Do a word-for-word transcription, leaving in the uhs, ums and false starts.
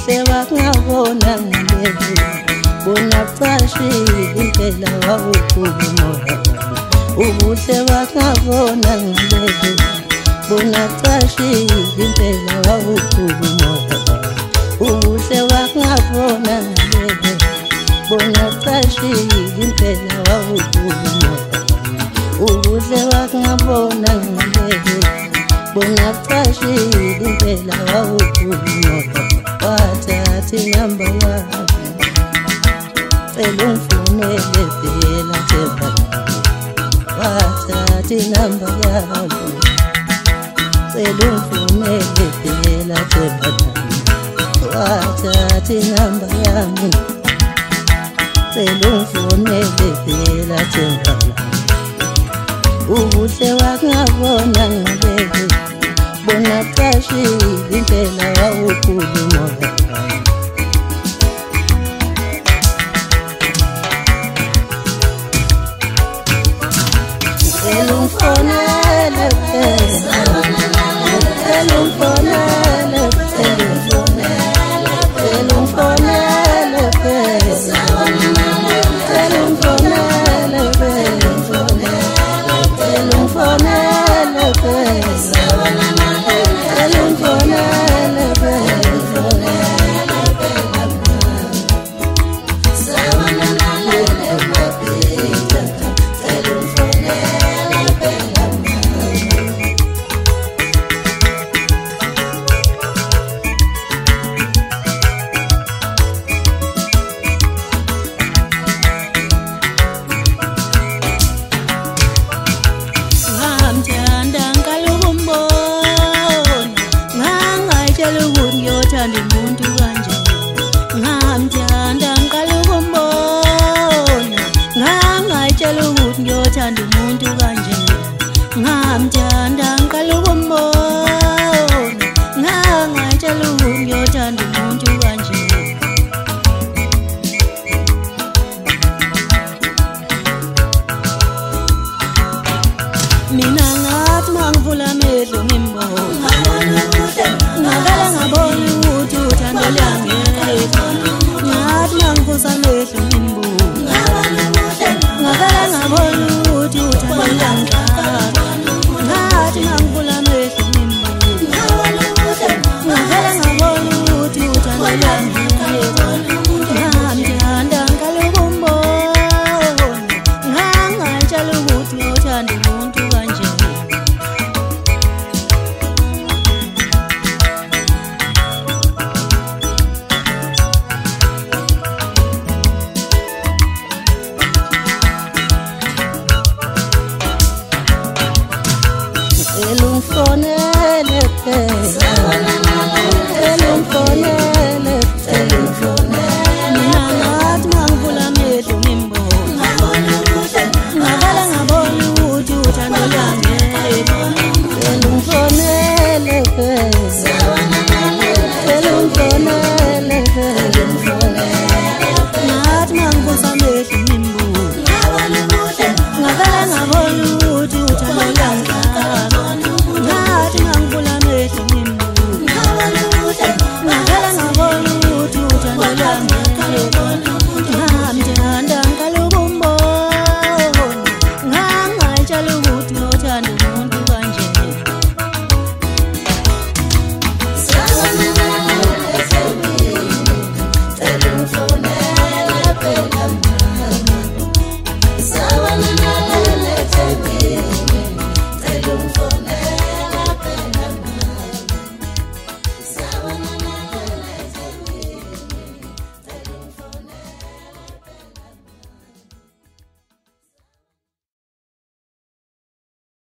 ubuhle wakungabona ngalezo bona cashile impela wawukhuluma ubuhle wakungabona ngalezo bona cashile impela wawukhuluma ubuhle wakungabona ngalezo bona cashile impela wawukhuluma ubuhle wakungabona ngalezo bona cashile impela wawukhuluma wathatha inamba yakho cela ungifumele phela Themba wathatha inamba yakho cela ungifumele phela Themba wathatha inamba yami cela ungifumele phela Themba ubuhle wakungabona ngalezo bona cashile impela wawukhuluma cela ungifumele phela cela ungifumele phela cela ungifumele phela cela ungifumele phela Fonele pesa, elun fonele pesa, sawana nalele mapita, elun fonele pesa. Ngithanda umuntu kanje ngamthanda ngicela ukumbona ngangayitshela ukuthi ngiyothanda umuntu kanje ngamthanda ngicela ukumbona ngangayitshela ukuthi ngiyothanda umuntu kanje mina ngathi mangivula amehlo ngimbona ngakala ngabona ukuthi uthando lami ngathi mangivusa amehlo ngimbuka